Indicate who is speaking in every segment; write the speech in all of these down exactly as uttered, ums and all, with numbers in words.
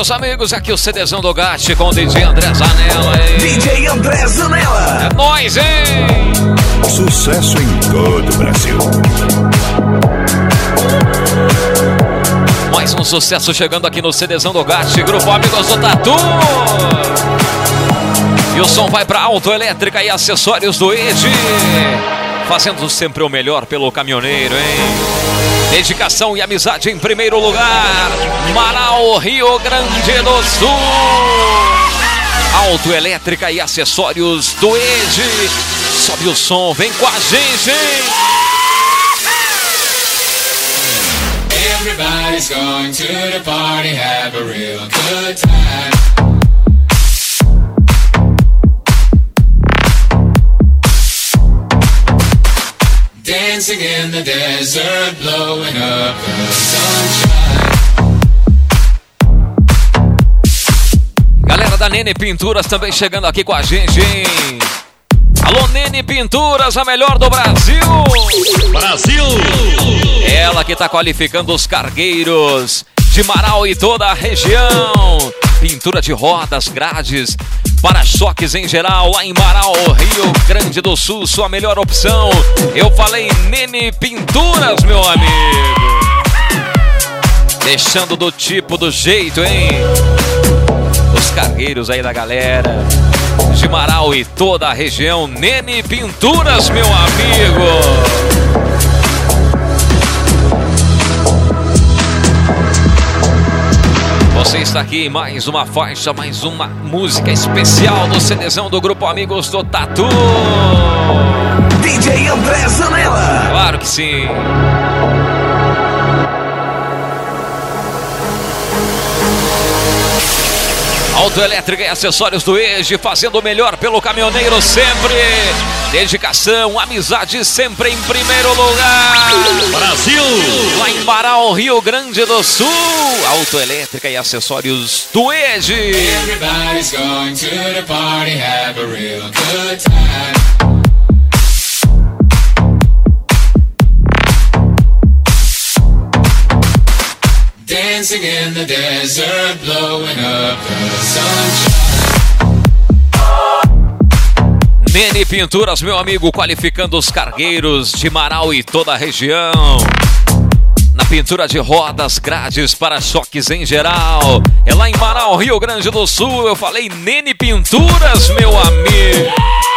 Speaker 1: meus amigos, aqui o CDzão do Gatti com o D J André Zanella, hein?
Speaker 2: D J André Zanella.
Speaker 1: É nóis, hein?
Speaker 3: Sucesso em todo o Brasil.
Speaker 1: Mais um sucesso chegando aqui no CDzão do Gatti, Grupo Amigos do Tatu. E o som vai pra Autoelétrica e Acessórios do Ed, fazendo sempre o melhor pelo caminhoneiro, hein? Dedicação e amizade em primeiro lugar. Marau, Rio Grande do Sul. Autoelétrica e Acessórios do Ed. Sobe o som, vem com a gente, hein?
Speaker 4: Everybody's going to the party, have a real good time. Dancing in the desert, blowing up the sunshine.
Speaker 1: Galera da Nene Pinturas também chegando aqui com a gente, hein? Alô, Nene Pinturas, a melhor do Brasil!
Speaker 3: Brasil!
Speaker 1: Ela que tá qualificando os cargueiros de Marau e toda a região. Pintura de rodas, grades, para-choques em geral, lá em Marau, Rio Grande do Sul, sua melhor opção. Eu falei Nene Pinturas, meu amigo. Deixando do tipo, do jeito, hein? Os cargueiros aí da galera de Marau e toda a região. Nene Pinturas, meu amigo. Você está aqui em mais uma faixa, mais uma música especial do CDzão do Grupo Amigos do Tatu.
Speaker 2: D J André Zanella.
Speaker 1: Claro que sim. Autoelétrica e Acessórios do Ed, fazendo o melhor pelo caminhoneiro sempre. Dedicação, amizade sempre em primeiro lugar.
Speaker 3: Brasil!
Speaker 1: Lá em Marau, Rio Grande do Sul. Autoelétrica e Acessórios do Ed.
Speaker 4: Everybody's going to the party, have a real good time. Dancing in the desert, blowing up the sunshine.
Speaker 1: Nene Pinturas, meu amigo, qualificando os cargueiros de Marau e toda a região. Na pintura de rodas, grades, para-choques em geral. É lá em Marau, Rio Grande do Sul. Eu falei Nene Pinturas, meu amigo.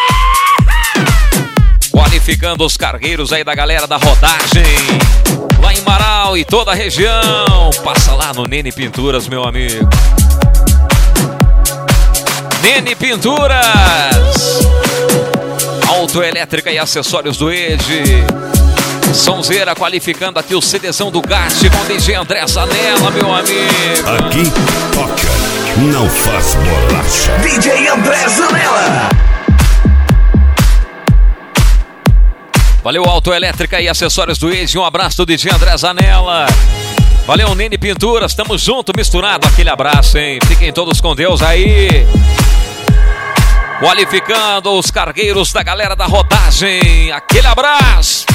Speaker 1: Qualificando os cargueiros aí da galera da rodagem. Lá em Marau e toda a região. Passa lá no Nene Pinturas, meu amigo. Nene Pinturas. Autoelétrica e Acessórios do Ed. Sonzeira qualificando aqui o CDzão do Gatti com o D J André Zanella, meu amigo.
Speaker 3: Aqui toca, não faz bolacha.
Speaker 2: D J André Zanella.
Speaker 1: Valeu, Autoelétrica e Acessórios do Ed. Um abraço do D J André Zanella. Valeu, Nene Pinturas. Tamo junto, misturado. Aquele abraço, hein? Fiquem todos com Deus aí. Qualificando os cargueiros da galera da rodagem. Aquele abraço.